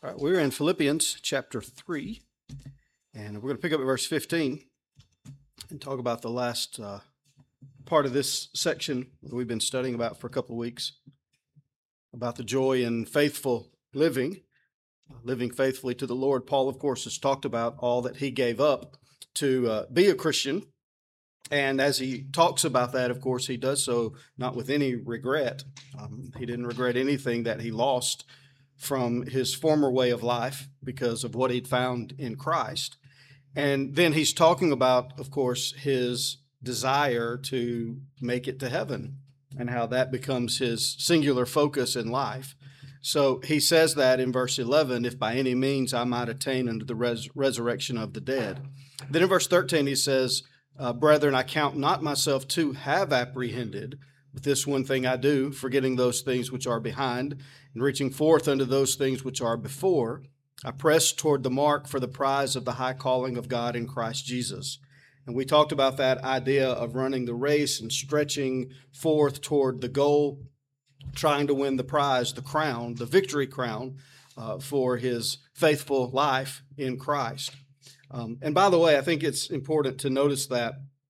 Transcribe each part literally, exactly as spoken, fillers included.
All right, we're in Philippians chapter three, and we're going to pick up at verse fifteen and talk about the last uh, part of this section that we've been studying about for a couple of weeks, about the joy in faithful living, living faithfully to the Lord. Paul, of course, has talked about all that he gave up to uh, be a Christian, and as he talks about that, of course, he does so not with any regret. Um, he didn't regret anything that he lost from his former way of life because of what he'd found in Christ. And then he's talking about, of course, his desire to make it to heaven and how that becomes his singular focus in life. So he says that in verse eleven, if by any means I might attain unto the res- resurrection of the dead. Then in verse thirteen, he says, uh, brethren, I count not myself to have apprehended, but this one thing I do, forgetting those things which are behind, and reaching forth unto those things which are before, I press toward the mark for the prize of the high calling of God in Christ Jesus. And we talked about that idea of running the race and stretching forth toward the goal, trying to win the prize, the crown, the victory crown uh, for his faithful life in Christ. Um, and by the way, I think it's important to notice that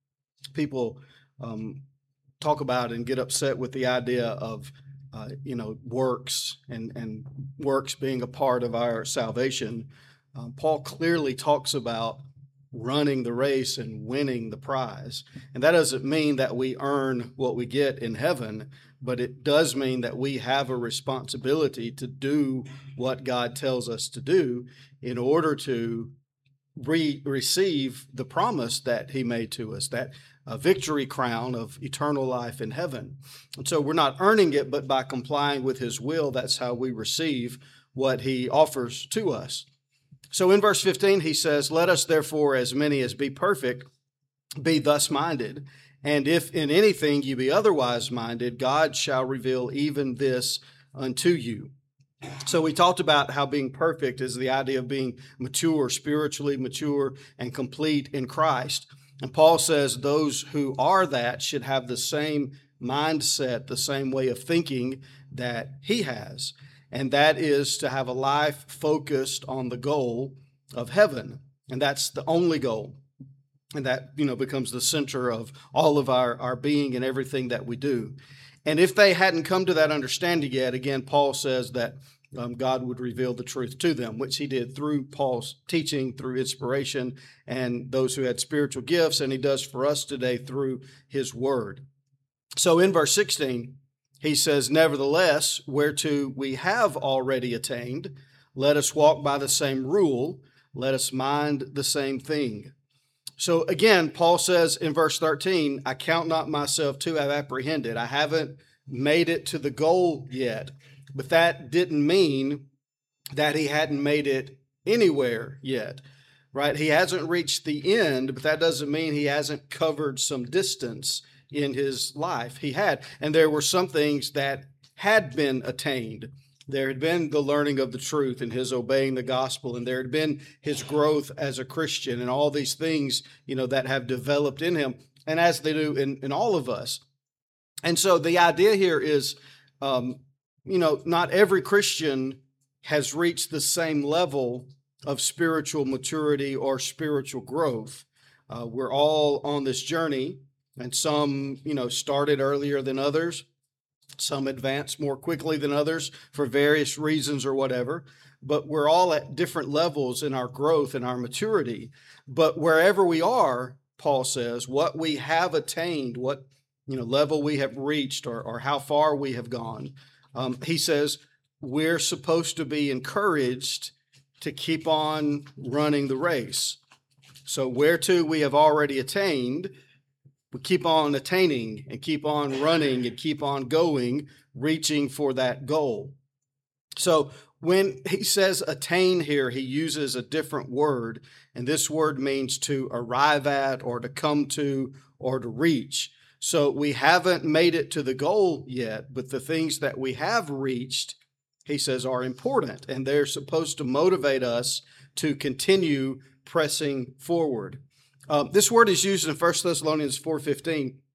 people um, talk about and get upset with the idea of Uh, you know, works and, and works being a part of our salvation. Um, Paul clearly talks about running the race and winning the prize. And that doesn't mean that we earn what we get in heaven, but it does mean that we have a responsibility to do what God tells us to do in order to re- receive the promise that he made to us, that a victory crown of eternal life in heaven. And so we're not earning it, but by complying with his will, that's how we receive what he offers to us. So in verse fifteen, he says, let us therefore, as many as be perfect, be thus minded. And if in anything you be otherwise minded, God shall reveal even this unto you. So we talked about how being perfect is the idea of being mature, spiritually mature and complete in Christ. And Paul says those who are that should have the same mindset, the same way of thinking that he has. And that is to have a life focused on the goal of heaven. And that's the only goal. And that, you know, becomes the center of all of our, our being and everything that we do. And if they hadn't come to that understanding yet, again, Paul says that Um, God would reveal the truth to them, which he did through Paul's teaching, through inspiration, and those who had spiritual gifts, and he does for us today through his word. So in verse sixteen, he says, nevertheless, whereto we have already attained, let us walk by the same rule, let us mind the same thing. So again, Paul says in verse thirteen, I count not myself to have apprehended. I haven't made it to the goal yet. But that didn't mean that he hadn't made it anywhere yet, right? He hasn't reached the end, but that doesn't mean he hasn't covered some distance in his life. He had, and there were some things that had been attained. There had been the learning of the truth and his obeying the gospel, and there had been his growth as a Christian and all these things, you know, that have developed in him, and as they do in, in all of us. And so the idea here is, um, you know, not every Christian has reached the same level of spiritual maturity or spiritual growth. Uh, we're all on this journey, and some, you know, started earlier than others. Some advanced more quickly than others for various reasons or whatever. But we're all at different levels in our growth and our maturity. But wherever we are, Paul says, what we have attained, what, you know, level we have reached or, or how far we have gone, Um, he says we're supposed to be encouraged to keep on running the race. So whereto we have already attained, we keep on attaining and keep on running and keep on going, reaching for that goal. So when he says attain here, he uses a different word, and this word means to arrive at or to come to or to reach. So we haven't made it to the goal yet, but the things that we have reached, he says, are important, and they're supposed to motivate us to continue pressing forward. Uh, this word is used in First Thessalonians four fifteen,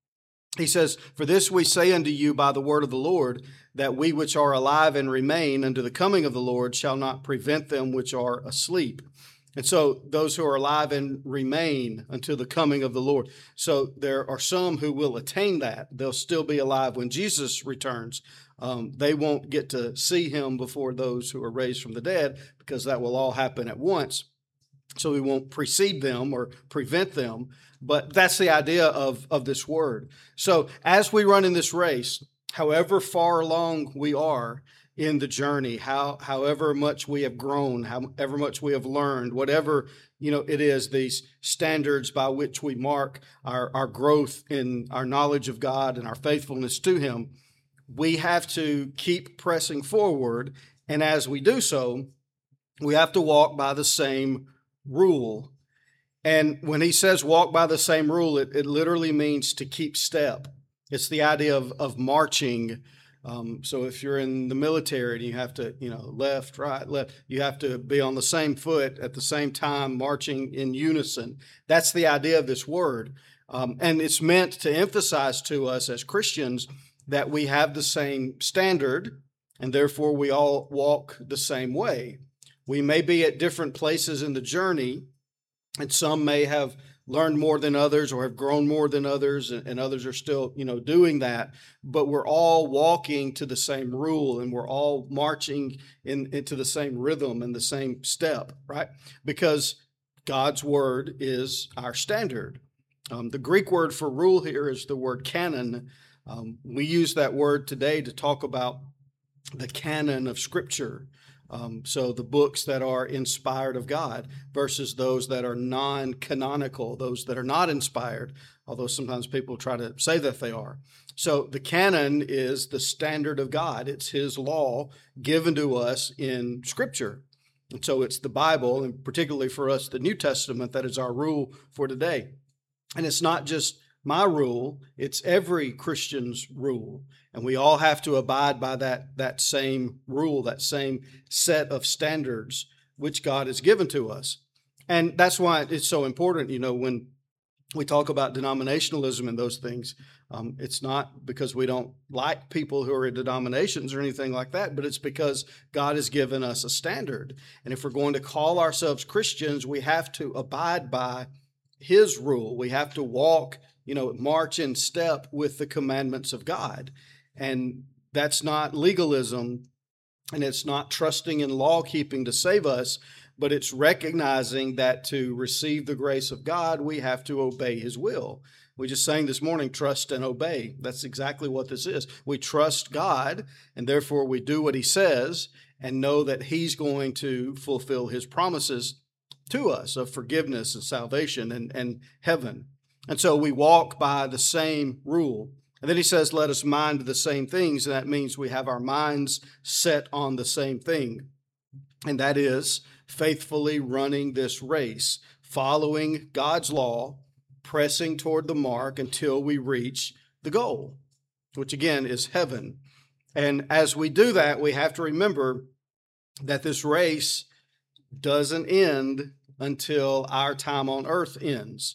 He says, "For this we say unto you by the word of the Lord, that we which are alive and remain unto the coming of the Lord shall not prevent them which are asleep." And so those who are alive and remain until the coming of the Lord. So there are some who will attain that. They'll still be alive when Jesus returns. Um, they won't get to see him before those who are raised from the dead, because that will all happen at once. So we won't precede them or prevent them. But that's the idea of, of this word. So as we run in this race, however far along we are in the journey, how however much we have grown, however much we have learned, whatever you know it is, these standards by which we mark our, our growth in our knowledge of God and our faithfulness to him, we have to keep pressing forward. And as we do so, we have to walk by the same rule. And when he says walk by the same rule, it, it literally means to keep step. It's the idea of, of marching. Um, so if you're in the military and you have to, you know, left, right, left, you have to be on the same foot at the same time, marching in unison. That's the idea of this word. Um, and it's meant to emphasize to us as Christians that we have the same standard, and therefore we all walk the same way. We may be at different places in the journey, and some may have learned more than others or have grown more than others, and others are still, you know, doing that. But we're all walking to the same rule, and we're all marching in, into the same rhythm and the same step, right? Because God's word is our standard. Um, the Greek word for rule here is the word canon. Um, we use that word today to talk about the canon of Scripture. Um, so the books that are inspired of God versus those that are non-canonical, those that are not inspired, although sometimes people try to say that they are. So the canon is the standard of God. It's his law given to us in Scripture. And so it's the Bible, and particularly for us, the New Testament, that is our rule for today. And it's not just my rule, it's every Christian's rule. And we all have to abide by that, that same rule, that same set of standards which God has given to us. And that's why it's so important, you know, when we talk about denominationalism and those things, um, it's not because we don't like people who are in denominations or anything like that, but it's because God has given us a standard. And if we're going to call ourselves Christians, we have to abide by his rule. We have to walk, you know, march in step with the commandments of God. And that's not legalism, and it's not trusting in law keeping to save us, but it's recognizing that to receive the grace of God, we have to obey his will. We just sang this morning, trust and obey. That's exactly what this is. We trust God, and therefore we do what he says and know that he's going to fulfill his promises to us of forgiveness and salvation and, and heaven. And so we walk by the same rule. And then he says, let us mind the same things. And that means we have our minds set on the same thing. And that is faithfully running this race, following God's law, pressing toward the mark until we reach the goal, which again is heaven. And as we do that, we have to remember that this race doesn't end until our time on earth ends.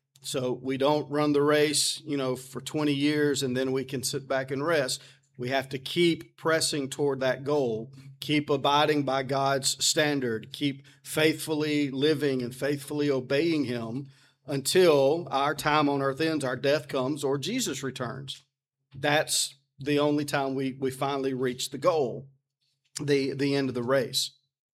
So we don't run the race, you know, for twenty years and then we can sit back and rest. We have to keep pressing toward that goal, keep abiding by God's standard, keep faithfully living and faithfully obeying him until our time on earth ends, our death comes, or Jesus returns. That's the only time we, we finally reach the goal, the, the end of the race.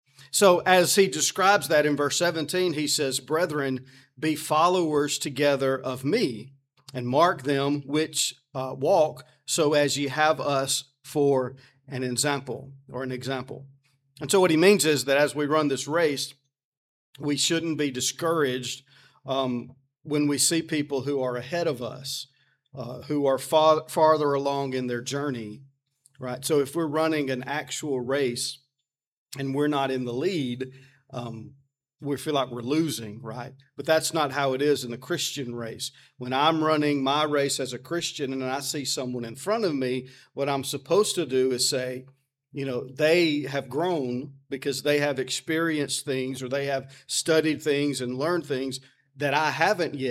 So as he describes that in verse seventeen, he says, brethren, be followers together of me, and mark them which uh, walk, so as ye have us for an example, or an example. And so what he means is that as we run this race, we shouldn't be discouraged um, when we see people who are ahead of us, uh, who are far, farther along in their journey, right? So if we're running an actual race and we're not in the lead, um, we feel like we're losing, right? But that's not how it is in the Christian race. When I'm running my race as a Christian and I see someone in front of me, what I'm supposed to do is say, you know, they have grown because they have experienced things or they have studied things and learned things that I haven't yet.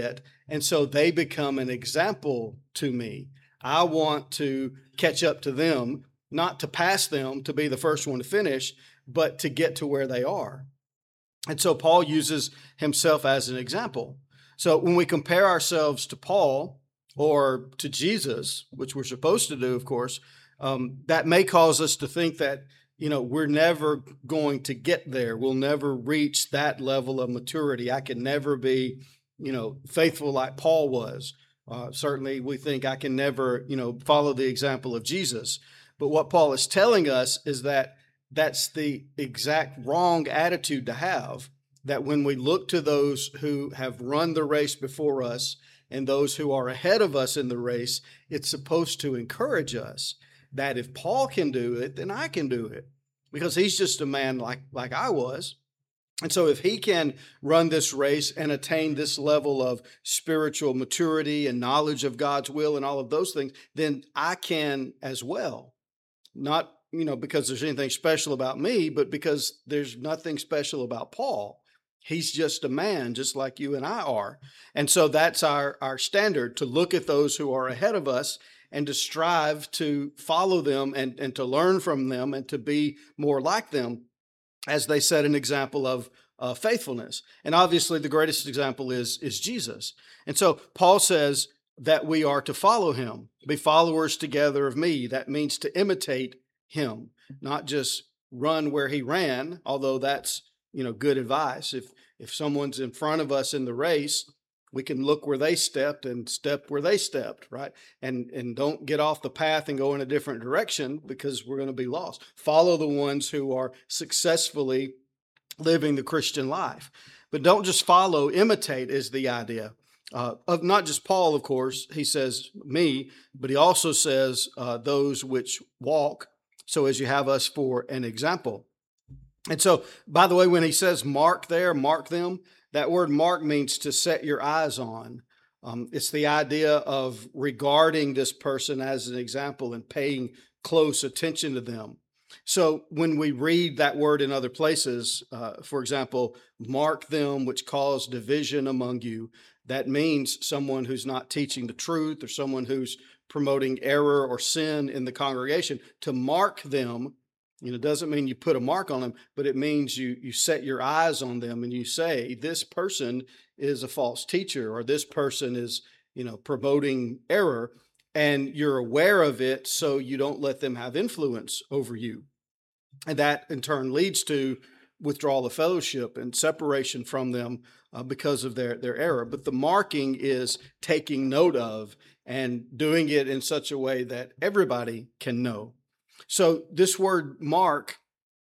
And so they become an example to me. I want to catch up to them, not to pass them to be the first one to finish, but to get to where they are. And so Paul uses himself as an example. So when we compare ourselves to Paul or to Jesus, which we're supposed to do, of course, um, that may cause us to think that, you know, we're never going to get there. We'll never reach that level of maturity. I can never be, you know, faithful like Paul was. Uh, certainly we think I can never, you know, follow the example of Jesus. But what Paul is telling us is that that's the exact wrong attitude to have, that when we look to those who have run the race before us and those who are ahead of us in the race, it's supposed to encourage us that if Paul can do it, then I can do it, because he's just a man like, like I was. And so if he can run this race and attain this level of spiritual maturity and knowledge of God's will and all of those things, then I can as well. Not, you know, because there's anything special about me, but because there's nothing special about Paul. He's just a man, just like you and I are. And so that's our, our standard, to look at those who are ahead of us and to strive to follow them and, and to learn from them and to be more like them as they set an example of uh, faithfulness. And obviously the greatest example is, is Jesus. And so Paul says that we are to follow him, be followers together of me. That means to imitate him, not just run where he ran, although that's, you know, good advice. If if someone's in front of us in the race, we can look where they stepped and step where they stepped, right? And and don't get off the path and go in a different direction, because we're going to be lost. Follow the ones who are successfully living the Christian life. But don't just follow, imitate is the idea. Uh, of not just Paul, of course, he says me, but he also says uh, those which walk, so as you have us for an example. And so, by the way, when he says mark there, mark them, that word mark means to set your eyes on. Um, it's the idea of regarding this person as an example and paying close attention to them. So when we read that word in other places, uh, for example, mark them which cause division among you, that means someone who's not teaching the truth or someone who's promoting error or sin in the congregation. To mark them, you know, doesn't mean you put a mark on them, but it means you you set your eyes on them and you say, this person is a false teacher, or this person is, you know, promoting error, and you're aware of it so you don't let them have influence over you. And that in turn leads to withdrawal of fellowship and separation from them uh, because of their, their error. But the marking is taking note of and doing it in such a way that everybody can know. So this word mark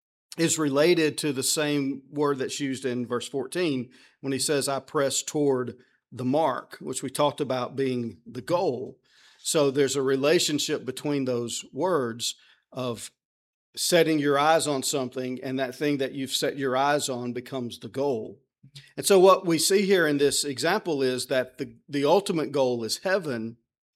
is related to the same word that's used in verse fourteen when he says, I press toward the mark, which we talked about being the goal. So there's a relationship between those words of setting your eyes on something, and that thing that you've set your eyes on becomes the goal. And so what we see here in this example is that the, the ultimate goal is heaven.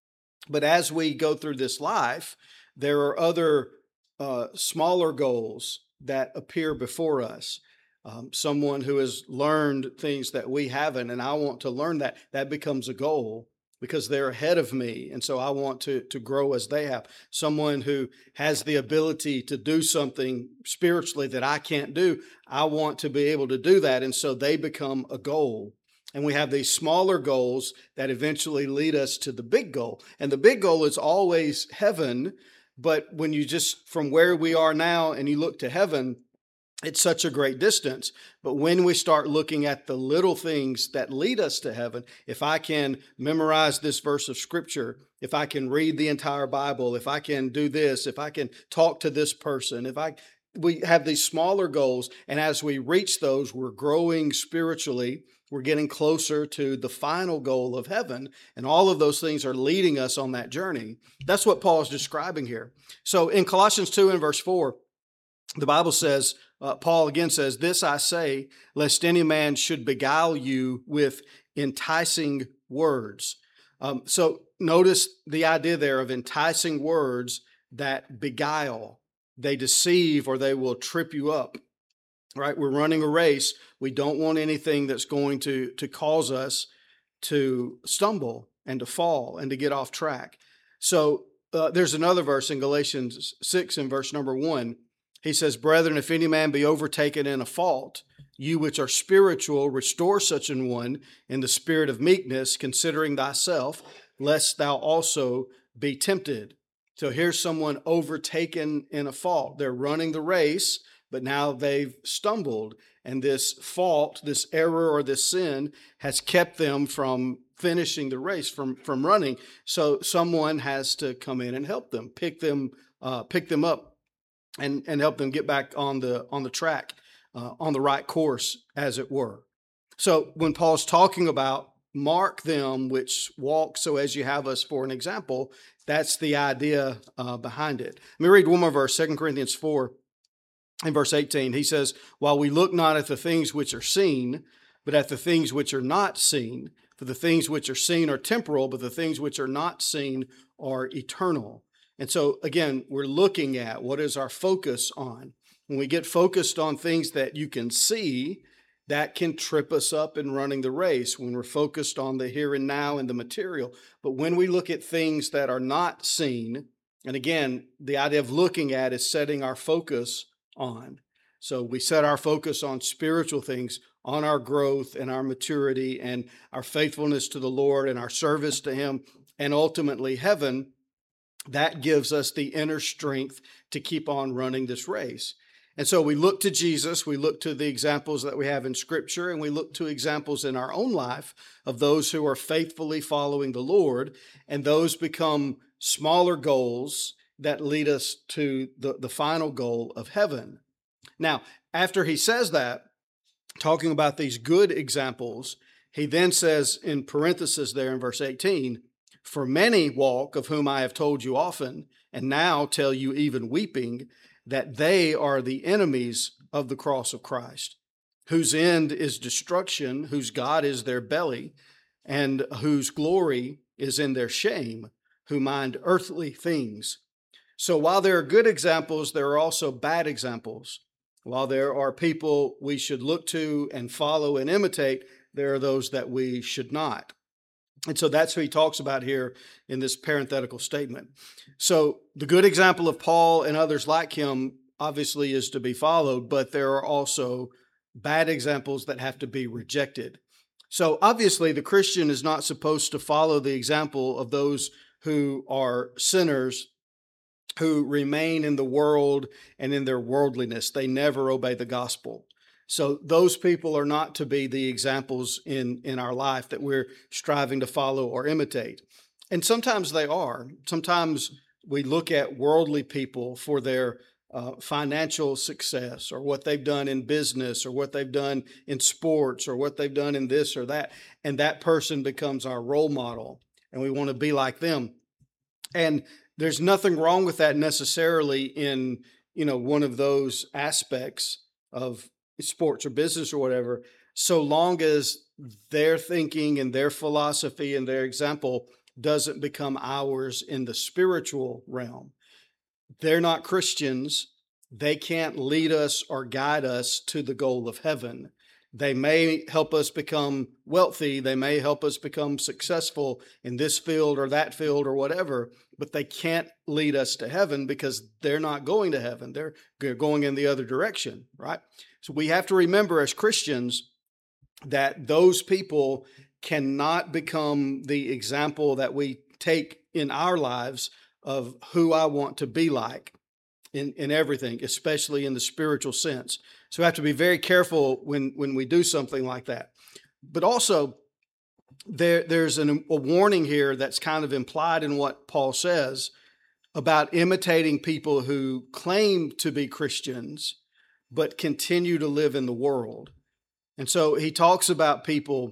But as we go through this life, there are other uh, smaller goals that appear before us. Um, someone who has learned things that we haven't, and I want to learn that, that becomes a goal because they're ahead of me. And so I want to, to grow as they have. Someone who has the ability to do something spiritually that I can't do, I want to be able to do that. And so they become a goal. And we have these smaller goals that eventually lead us to the big goal. And the big goal is always heaven. But when you just, from where we are now and you look to heaven, it's such a great distance. But when we start looking at the little things that lead us to heaven, if I can memorize this verse of scripture, if I can read the entire Bible, if I can do this, if I can talk to this person, if I, we have these smaller goals. And as we reach those, we're growing spiritually. We're getting closer to the final goal of heaven. And all of those things are leading us on that journey. That's what Paul is describing here. So in Colossians two and verse four, the Bible says, uh, Paul again says, this I say, lest any man should beguile you with enticing words. Um, so notice the idea there of enticing words that beguile. They deceive, or they will trip you up. Right? We're running a race. We don't want anything that's going to, to cause us to stumble and to fall and to get off track. So uh, there's another verse in Galatians six in verse number one. He says, "Brethren, if any man be overtaken in a fault, you which are spiritual, restore such an one in the spirit of meekness, considering thyself, lest thou also be tempted." So here's someone overtaken in a fault. They're running the race, but now they've stumbled. And this fault, this error or this sin has kept them from finishing the race, from, from running. So someone has to come in and help them, pick them, uh, pick them up and, and help them get back on the, on the track, uh, on the right course, as it were. So when Paul's talking about mark them which walk so as you have us for an example, that's the idea uh, behind it. Let me read one more verse, Second Corinthians four. In verse eighteen, he says, "While we look not at the things which are seen, but at the things which are not seen. For the things which are seen are temporal, but the things which are not seen are eternal." And so, again, we're looking at what is our focus on. When we get focused on things that you can see, that can trip us up in running the race when we're focused on the here and now and the material. But when we look at things that are not seen, and again, the idea of looking at is setting our focus on. So we set our focus on spiritual things, on our growth and our maturity and our faithfulness to the Lord and our service to Him, and ultimately heaven. That gives us the inner strength to keep on running this race. And so we look to Jesus, we look to the examples that we have in Scripture, and we look to examples in our own life of those who are faithfully following the Lord, and those become smaller goals that lead us to the, the final goal of heaven. Now, after he says that, talking about these good examples, he then says in parenthesis there in verse eighteen, "For many walk, of whom I have told you often, and now tell you even weeping, that they are the enemies of the cross of Christ, whose end is destruction, whose God is their belly, and whose glory is in their shame, who mind earthly things." So while there are good examples, there are also bad examples. While there are people we should look to and follow and imitate, there are those that we should not. And so that's who he talks about here in this parenthetical statement. So the good example of Paul and others like him obviously is to be followed, but there are also bad examples that have to be rejected. So obviously the Christian is not supposed to follow the example of those who are sinners, who remain in the world and in their worldliness. They never obey the gospel. So those people are not to be the examples in, in our life that we're striving to follow or imitate. And sometimes they are. Sometimes we look at worldly people for their uh, financial success, or what they've done in business, or what they've done in sports, or what they've done in this or that. And that person becomes our role model, and we want to be like them. And there's nothing wrong with that necessarily in, you know, one of those aspects of sports or business or whatever, so long as their thinking and their philosophy and their example doesn't become ours in the spiritual realm. They're not Christians. They can't lead us or guide us to the goal of heaven. They may help us become wealthy. They may help us become successful in this field or that field or whatever, but they can't lead us to heaven because they're not going to heaven. They're going in the other direction, right? So we have to remember as Christians that those people cannot become the example that we take in our lives of who I want to be like in, in everything, especially in the spiritual sense. So we have to be very careful when, when we do something like that. But also, there, there's an, a warning here that's kind of implied in what Paul says about imitating people who claim to be Christians but continue to live in the world. And so he talks about people,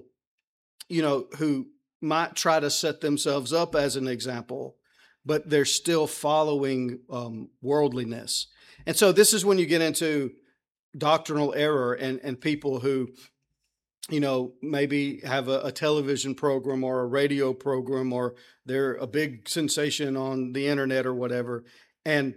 you know, who might try to set themselves up as an example, but they're still following um, worldliness. And so this is when you get into doctrinal error and, and people who, you know, maybe have a, a television program or a radio program, or they're a big sensation on the internet or whatever, and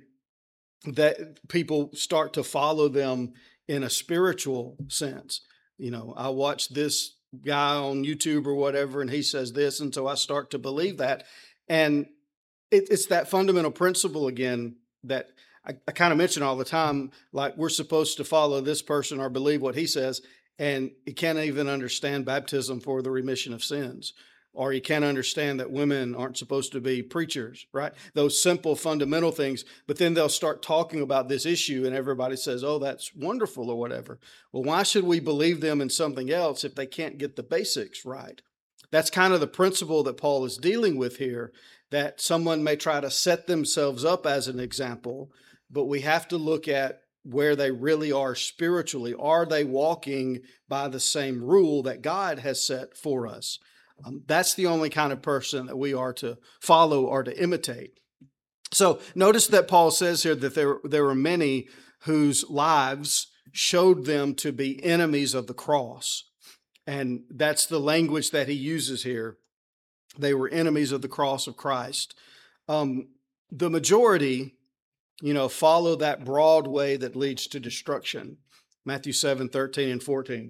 that people start to follow them in a spiritual sense. You know, I watched this guy on YouTube or whatever, and he says this, and so I start to believe that. And it, it's that fundamental principle again that I, I kind of mention all the time, like we're supposed to follow this person or believe what he says, and he can't even understand baptism for the remission of sins. Or you can't understand that women aren't supposed to be preachers, right? Those simple fundamental things, but then they'll start talking about this issue and everybody says, oh, that's wonderful or whatever. Well, why should we believe them in something else if they can't get the basics right? That's kind of the principle that Paul is dealing with here, that someone may try to set themselves up as an example, but we have to look at where they really are spiritually. Are they walking by the same rule that God has set for us? Um, that's the only kind of person that we are to follow or to imitate. So notice that Paul says here that there, there were many whose lives showed them to be enemies of the cross. And that's the language that he uses here. They were enemies of the cross of Christ. Um, the majority, you know, follow that broad way that leads to destruction. Matthew seven, thirteen and fourteen.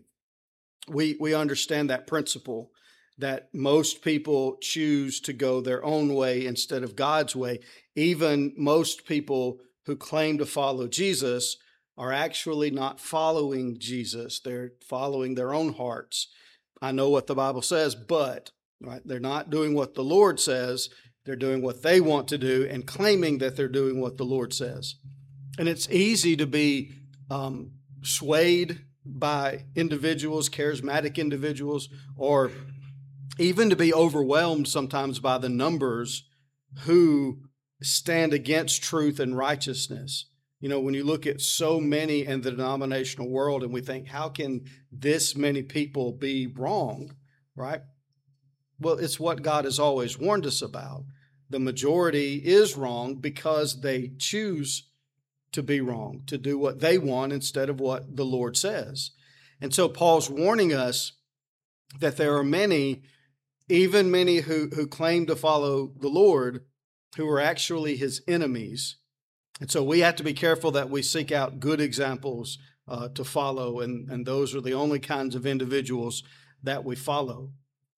We, we understand that principle, that most people choose to go their own way instead of God's way. Even most people who claim to follow Jesus are actually not following Jesus. They're following their own hearts. I know what the Bible says, but right, they're not doing what the Lord says. They're doing what they want to do and claiming that they're doing what the Lord says. And it's easy to be um, swayed by individuals, charismatic individuals, or even to be overwhelmed sometimes by the numbers who stand against truth and righteousness. You know, when you look at so many in the denominational world and we think, how can this many people be wrong, right? Well, it's what God has always warned us about. The majority is wrong because they choose to be wrong, to do what they want instead of what the Lord says. And so Paul's warning us that there are many, even many who, who claim to follow the Lord, who are actually his enemies. And so we have to be careful that we seek out good examples uh, to follow, and, and those are the only kinds of individuals that we follow.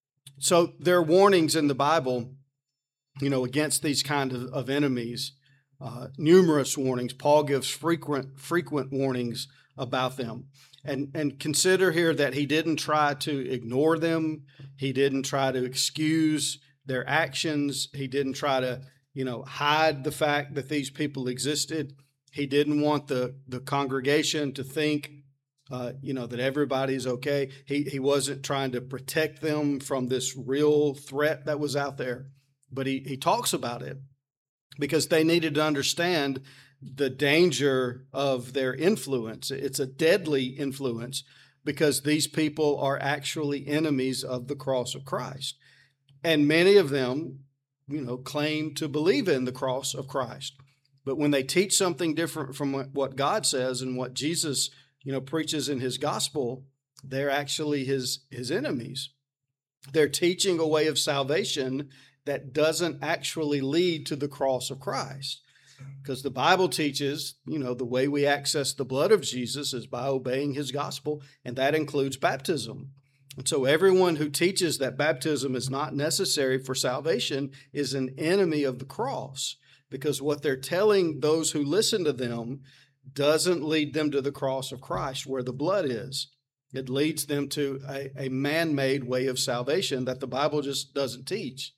So there are warnings in the Bible, you know, against these kind of, of enemies, uh, numerous warnings. Paul gives frequent frequent warnings about them. And, and consider here that he didn't try to ignore them. He didn't try to excuse their actions. He didn't try to, you know, hide the fact that these people existed. He didn't want the, the congregation to think, uh, you know, that everybody's okay. He, he wasn't trying to protect them from this real threat that was out there. But he, he talks about it because they needed to understand the danger of their influence. It's a deadly influence because these people are actually enemies of the cross of Christ. And many of them, you know, claim to believe in the cross of Christ. But when they teach something different from what God says and what Jesus, you know, preaches in his gospel, they're actually his, his enemies. They're teaching a way of salvation that doesn't actually lead to the cross of Christ. Because the Bible teaches, you know, the way we access the blood of Jesus is by obeying his gospel, and that includes baptism. And so everyone who teaches that baptism is not necessary for salvation is an enemy of the cross, because what they're telling those who listen to them doesn't lead them to the cross of Christ where the blood is. It leads them to a, a man-made way of salvation that the Bible just doesn't teach.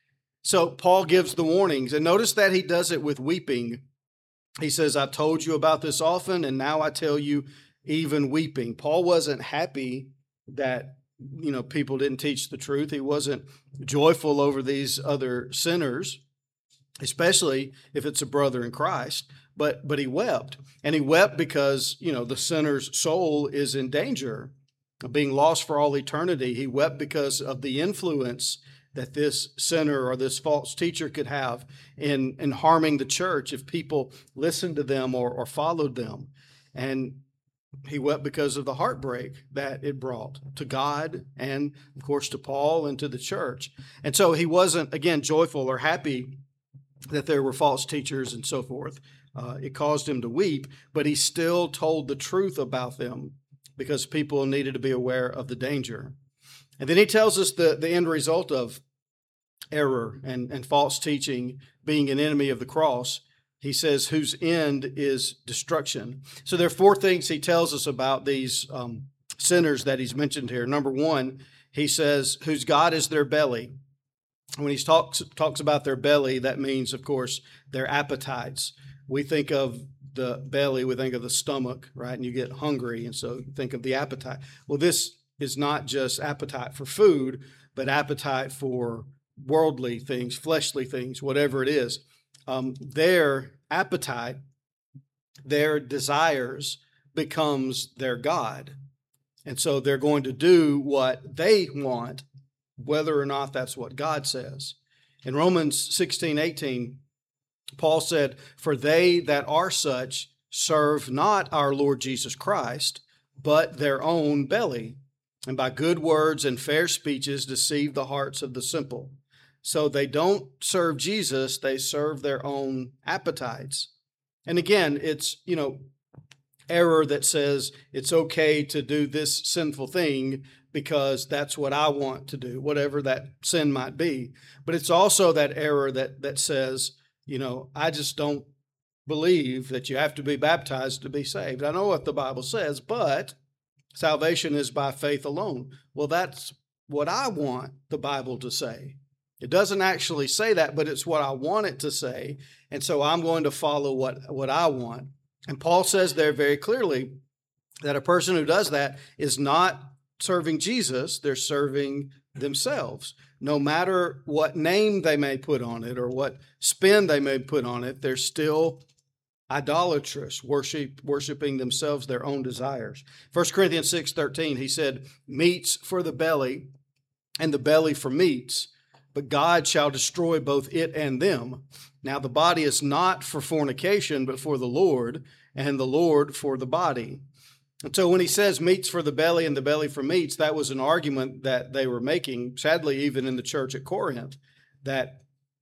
So Paul gives the warnings, and notice that he does it with weeping. He says, I've told you about this often, and now I tell you even weeping. Paul wasn't happy that, you know, people didn't teach the truth. He wasn't joyful over these other sinners, especially if it's a brother in Christ, but but he wept. And he wept because, you know, the sinner's soul is in danger of being lost for all eternity. He wept because of the influence that this sinner or this false teacher could have in, in harming the church if people listened to them or, or followed them. And he wept because of the heartbreak that it brought to God and, of course, to Paul and to the church. And so he wasn't, again, joyful or happy that there were false teachers and so forth. Uh, it caused him to weep, but he still told the truth about them because people needed to be aware of the danger. And then he tells us the, the end result of error and, and false teaching being an enemy of the cross. He says, whose end is destruction. So there are four things he tells us about these um, sinners that he's mentioned here. Number one, he says, whose God is their belly. When he talks, talks about their belly, that means, of course, their appetites. We think of the belly, we think of the stomach, right? And you get hungry, and so you think of the appetite. Well, this is not just appetite for food, but appetite for worldly things, fleshly things, whatever it is. Um, their appetite, their desires becomes their God. And so they're going to do what they want, whether or not that's what God says. In Romans sixteen eighteen, Paul said, for they that are such serve not our Lord Jesus Christ, but their own belly, and by good words and fair speeches deceive the hearts of the simple. So they don't serve Jesus, they serve their own appetites. And again, it's, you know, error that says it's okay to do this sinful thing because that's what I want to do, whatever that sin might be. But it's also that error that that says, you know, I just don't believe that you have to be baptized to be saved. I know what the Bible says, but salvation is by faith alone. Well, that's what I want the Bible to say. It doesn't actually say that, but it's what I want it to say. And so I'm going to follow what, what I want. And Paul says there very clearly that a person who does that is not serving Jesus, they're serving themselves. No matter what name they may put on it or what spin they may put on it, they're still idolatrous, worship, worshiping themselves, their own desires. First Corinthians six thirteen, he said, meats for the belly and the belly for meats, but God shall destroy both it and them. Now the body is not for fornication, but for the Lord, and the Lord for the body. And so when he says meats for the belly and the belly for meats, that was an argument that they were making, sadly, even in the church at Corinth, that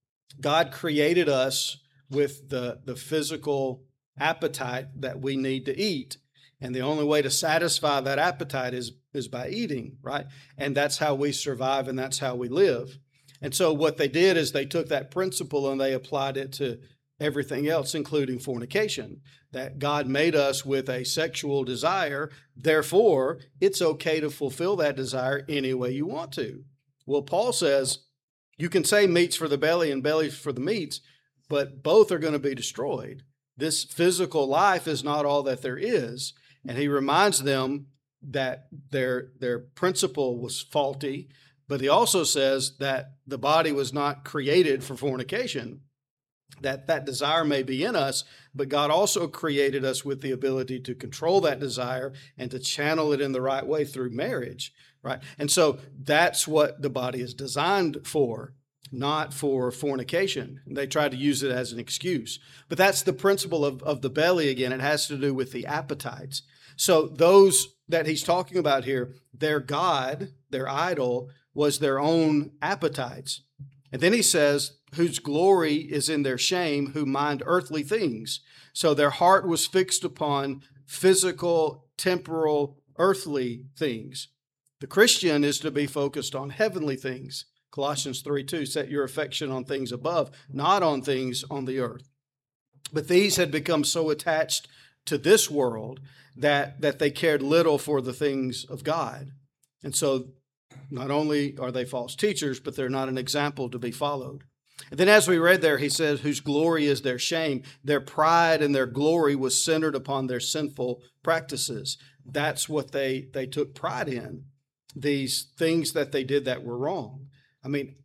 God created us with the, the physical appetite that we need to eat. And the only way to satisfy that appetite is, is by eating, right? And that's how we survive and that's how we live. And so what they did is they took that principle and they applied it to everything else, including fornication, that God made us with a sexual desire. Therefore, it's okay to fulfill that desire any way you want to. Well, Paul says you can say meats for the belly and belly for the meats, but both are going to be destroyed. This physical life is not all that there is. And he reminds them that their, their principle was faulty, but he also says that the body was not created for fornication, that that desire may be in us, but God also created us with the ability to control that desire and to channel it in the right way through marriage, right? And so that's what the body is designed for, not for fornication. They try to use it as an excuse. But that's the principle of, of the belly again. It has to do with the appetites. So those that he's talking about here, their God, their idol, was their own appetites. And then he says, whose glory is in their shame, who mind earthly things. So their heart was fixed upon physical, temporal, earthly things. The Christian is to be focused on heavenly things. Colossians three two, set your affection on things above, not on things on the earth. But these had become so attached to this world that, that they cared little for the things of God. And so not only are they false teachers, but they're not an example to be followed. And then as we read there, he says, whose glory is their shame. Their pride and their glory was centered upon their sinful practices. That's what they, they took pride in, these things that they did that were wrong. I mean,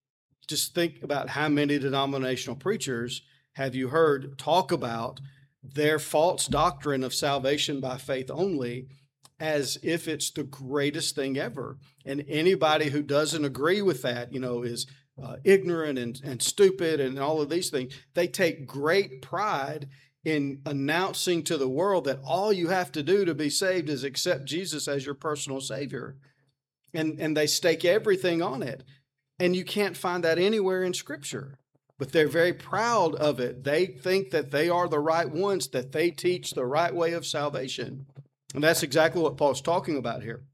just think about how many denominational preachers have you heard talk about their false doctrine of salvation by faith only as if it's the greatest thing ever. And anybody who doesn't agree with that, you know, is uh, ignorant and, and stupid and all of these things. They take great pride in announcing to the world that all you have to do to be saved is accept Jesus as your personal Savior. And, and they stake everything on it. And you can't find that anywhere in Scripture. But they're very proud of it. They think that they are the right ones, that they teach the right way of salvation. And that's exactly what Paul's talking about here.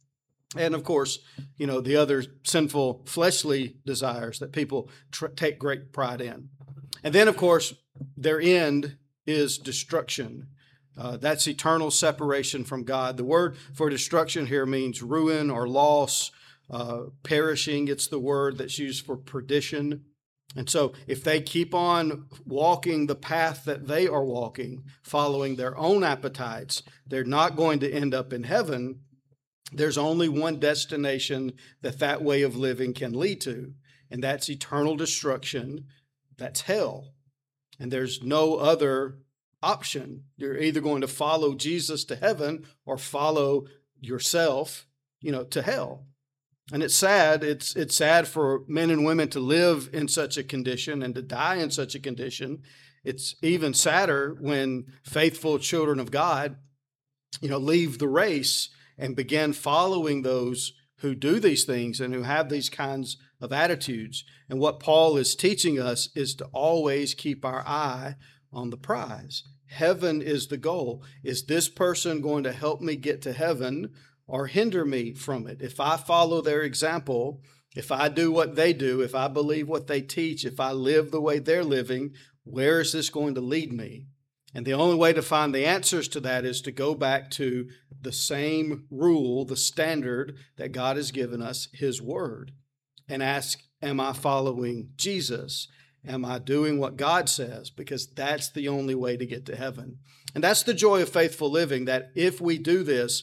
And of course, you know, the other sinful fleshly desires that people tr- take great pride in. And then, of course, their end is destruction. Uh, that's eternal separation from God. The word for destruction here means ruin or loss, uh, perishing. It's the word that's used for perdition. And so if they keep on walking the path that they are walking, following their own appetites, they're not going to end up in heaven. There's only one destination that that way of living can lead to, and that's eternal destruction. That's hell. And there's no other option. You're either going to follow Jesus to heaven or follow yourself, you know, to hell. And it's sad. It's it's sad for men and women to live in such a condition and to die in such a condition. It's even sadder when faithful children of God, you know, leave the race and begin following those who do these things and who have these kinds of attitudes. And what Paul is teaching us is to always keep our eye on the prize. Heaven is the goal. Is this person going to help me get to heaven or hinder me from it? If I follow their example, if I do what they do, if I believe what they teach, if I live the way they're living, where is this going to lead me? And the only way to find the answers to that is to go back to the same rule, the standard that God has given us, His Word, and ask, am I following Jesus? Am I doing what God says? Because that's the only way to get to heaven. And that's the joy of faithful living, that if we do this,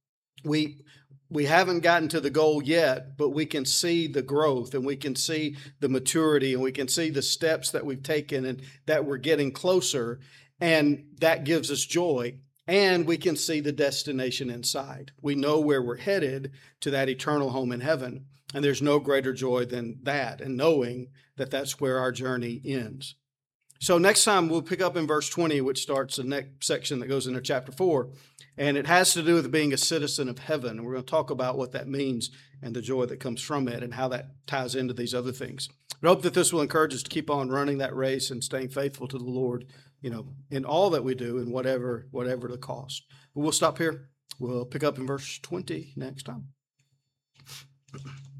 we we haven't gotten to the goal yet, but we can see the growth and we can see the maturity and we can see the steps that we've taken and that we're getting closer. And that gives us joy. And we can see the destination inside. We know where we're headed to that eternal home in heaven. And there's no greater joy than that, and knowing that that's where our journey ends. So next time we'll pick up in verse twenty, which starts the next section that goes into chapter four. And it has to do with being a citizen of heaven. And we're going to talk about what that means and the joy that comes from it and how that ties into these other things. But I hope that this will encourage us to keep on running that race and staying faithful to the Lord, you know, in all that we do and whatever, whatever the cost. But we'll stop here. We'll pick up in verse twenty next time.